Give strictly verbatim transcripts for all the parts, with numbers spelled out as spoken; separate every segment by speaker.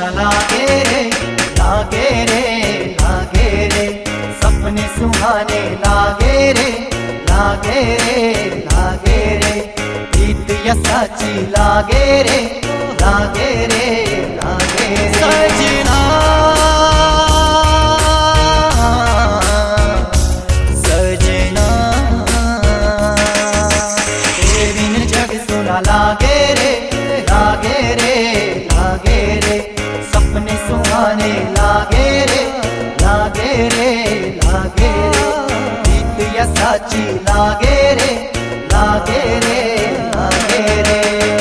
Speaker 1: सोना लागे रे, लागे रे, लागे रे, सपने सुहाने लागे रे, लागे रे, लागे रे, प्रीत या साची लागे रे, लागे रे, लागे रे। सजना सजना तेरे बिन जग सोना लागे रे, लागे रे, लागे रे, सपने सुहाने लागे रे, लागे रे, लागे रे, प्रीत या साची लागे रे, लागे रे, लागे रे।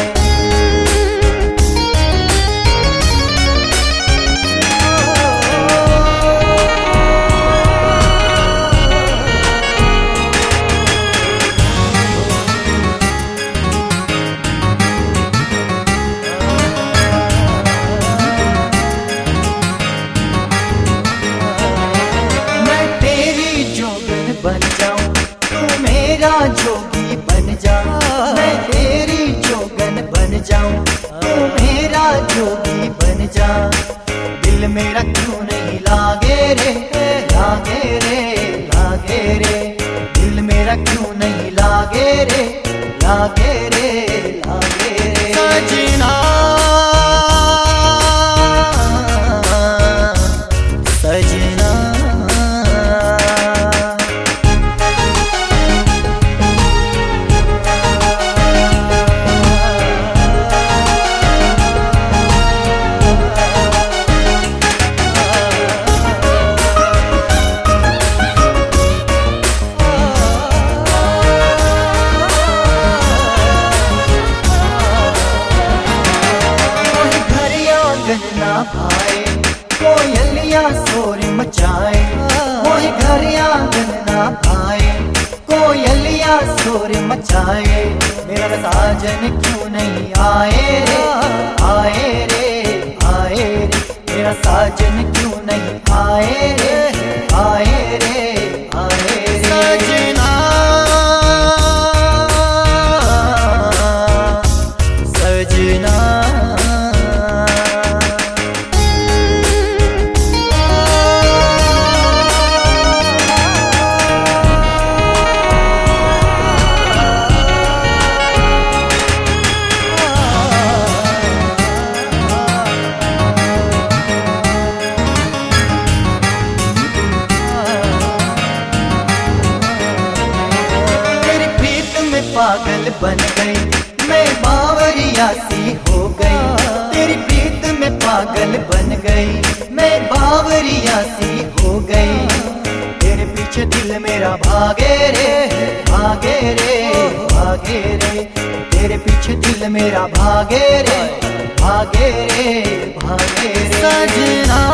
Speaker 1: बन जाऊं तू मेरा जोगी बन जा, मैं तेरी जोगन बन जाऊं तू मेरा जोगी बन जा। दिल मेरा क्यों नहीं लागे रे, लागे रे, लागे रे, दिल मेरा क्यों नहीं लागे रे, लागे रे, लागे रे। सजना सजना ना भाए कोयलिया शोर मचाए, कोई घर आंगन ना भाए कोयलिया शोर मचाए। मेरा साजन क्यों नहीं आए रे, आए रे, आए रे, मेरा साजन क्यों नहीं आए रे, आए रे, आए रे। सजना सजना पागल बन गई मैं बावरिया सी हो गई, तेरी प्रीत में पागल बन गई मैं बावरिया सी हो गई। तेरे पीछे दिल मेरा भागे रे, भागे रे, भागे रे, तेरे पीछे दिल मेरा भागे रे, भागे रे, भागे रे। सजना